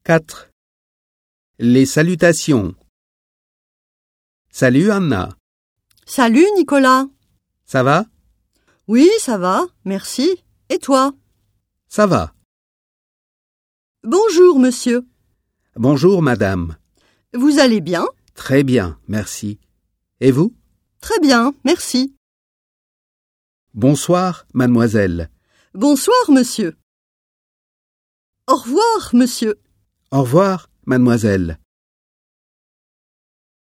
4. Les salutations. Salut Anna. Salut Nicolas. Ça va? Oui, ça va, merci. Et toi? Ça va. Bonjour monsieur. Bonjour madame. Vous allez bien? Très bien, merci. Et vous? Très bien, merci. Bonsoir mademoiselle. Bonsoir monsieur. Au revoir monsieur. Au revoir mademoiselle.